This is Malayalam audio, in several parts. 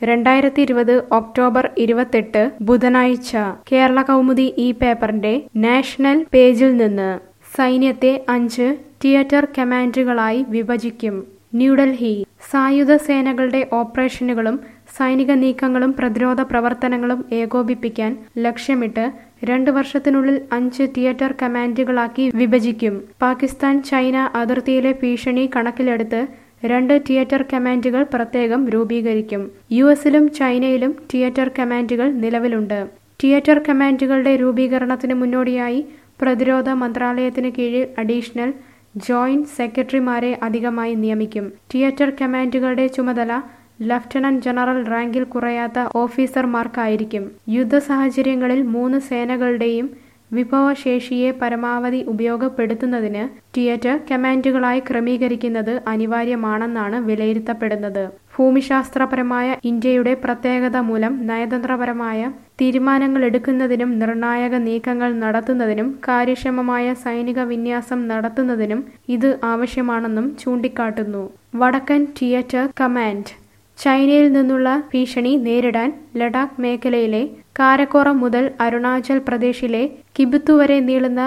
2020 ഒക്ടോബർ 28 ബുധനാഴ്ച കേരള കൗമുദി ഈ പേപ്പറിന്റെ നാഷണൽ പേജിൽ നിന്ന് സൈന്യത്തെ 5 തിയേറ്റർ കമാൻഡുകളായി വിഭജിക്കും. ന്യൂഡൽഹി സായുധ സേനകളുടെ ഓപ്പറേഷനുകളും സൈനിക നീക്കങ്ങളും പ്രതിരോധ പ്രവർത്തനങ്ങളും ഏകോപിപ്പിക്കാൻ ലക്ഷ്യമിട്ട് 2 വർഷത്തിനുള്ളിൽ 5 തിയേറ്റർ കമാൻഡുകളാക്കി വിഭജിക്കും. പാകിസ്ഥാൻ ചൈന അതിർത്തിയിലെ ഭീഷണി കണക്കിലെടുത്ത് 2 തിയേറ്റർ കമാൻഡുകൾ പ്രത്യേകം രൂപീകരിക്കും. യുഎസിലും ചൈനയിലും തിയേറ്റർ കമാൻഡുകൾ നിലവിലുണ്ട്. തിയേറ്റർ കമാൻഡുകളുടെ രൂപീകരണത്തിന് മുന്നോടിയായി പ്രതിരോധ മന്ത്രാലയത്തിന് കീഴിൽ അഡീഷണൽ ജോയിന്റ് സെക്രട്ടറിമാരെ അധികമായി നിയമിക്കും. തിയേറ്റർ കമാൻഡുകളുടെ ചുമതല ലഫ്റ്റനന്റ് ജനറൽ റാങ്കിൽ കുറയാത്ത ഓഫീസർമാർക്കായിരിക്കും. യുദ്ധ സാഹചര്യങ്ങളിൽ 3 സേനകളുടെയും വിഭവശേഷിയെ പരമാവധി ഉപയോഗപ്പെടുത്തുന്നതിന് തിയേറ്റർ കമാൻഡുകളായി ക്രമീകരിക്കുന്നത് അനിവാര്യമാണെന്നാണ് വിലയിരുത്തപ്പെടുന്നത്. ഭൂമിശാസ്ത്രപരമായ ഇന്ത്യയുടെ പ്രത്യേകത മൂലം നയതന്ത്രപരമായ തീരുമാനങ്ങളെടുക്കുന്നതിനും നിർണായക നീക്കങ്ങൾ നടത്തുന്നതിനും കാര്യക്ഷമമായ സൈനിക വിന്യാസം നടത്തുന്നതിനും ഇത് ആവശ്യമാണെന്നും ചൂണ്ടിക്കാട്ടുന്നു. വടക്കൻ തിയേറ്റർ കമാൻഡ് ചൈനയിൽ നിന്നുള്ള ഭീഷണി നേരിടാൻ ലഡാക്ക് മേഖലയിലെ കാരക്കോറം മുതൽ അരുണാചൽ പ്രദേശിലെ കിബുത്തു വരെ നീളുന്ന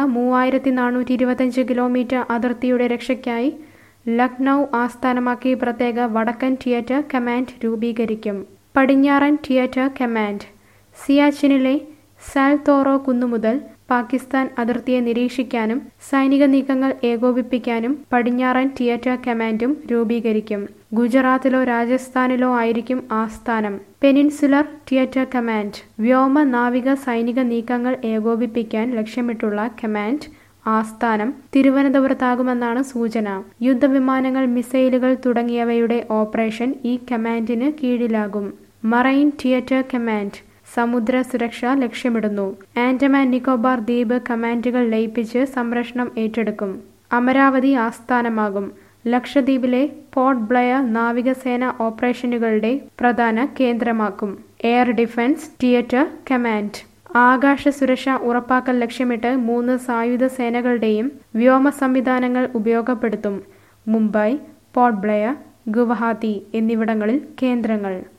3425 കിലോമീറ്റർ അതിർത്തിയുടെ രക്ഷയ്ക്കായി ലക്നൗ ആസ്ഥാനമാക്കി പ്രത്യേക വടക്കൻ തിയേറ്റർ കമാൻഡ് രൂപീകരിക്കും. പടിഞ്ഞാറൻ തിയേറ്റർ കമാൻഡ് സിയാച്ചിനിലെ സാൽത്തോറോ കുന്നുമുതൽ പാകിസ്ഥാൻ അതിർത്തിയെ നിരീക്ഷിക്കാനും സൈനിക നീക്കങ്ങൾ ഏകോപിപ്പിക്കാനും പടിഞ്ഞാറൻ തിയേറ്റർ കമാൻഡും രൂപീകരിക്കും. ഗുജറാത്തിലോ രാജസ്ഥാനിലോ ആയിരിക്കും ആസ്ഥാനം. പെനിൻസുലർ തിയേറ്റർ കമാൻഡ് വ്യോമ നാവിക സൈനിക നീക്കങ്ങൾ ഏകോപിപ്പിക്കാൻ ലക്ഷ്യമിട്ടുള്ള കമാൻഡ് ആസ്ഥാനം തിരുവനന്തപുരത്താകുമെന്നാണ് സൂചന. യുദ്ധവിമാനങ്ങൾ, മിസൈലുകൾ തുടങ്ങിയവയുടെ ഓപ്പറേഷൻ ഈ കമാൻഡിന് കീഴിലാകും. മറൈൻ തിയേറ്റർ കമാൻഡ് സമുദ്ര സുരക്ഷ ലക്ഷ്യമിടുന്നു. ആൻഡമാൻ നിക്കോബാർ ദ്വീപ് കമാൻഡുകൾ ലയിപ്പിച്ച് സംരക്ഷണം ഏറ്റെടുക്കും. അമരാവതി ആസ്ഥാനമാകും. ലക്ഷദ്വീപിലെ പോർട്ട് ബ്ലെയർ നാവികസേന ഓപ്പറേഷനുകളുടെ പ്രധാന കേന്ദ്രമാക്കും. എയർ ഡിഫൻസ് തിയേറ്റർ കമാൻഡ് ആകാശ സുരക്ഷ ഉറപ്പാക്കൽ ലക്ഷ്യമിട്ട് 3 സായുധ സേനകളുടെയും വ്യോമ സംവിധാനങ്ങൾ ഉപയോഗപ്പെടുത്തും. മുംബൈ, പോർട്ട് ബ്ലെയർ, ഗുവാഹത്തി എന്നിവിടങ്ങളിൽ കേന്ദ്രങ്ങൾ.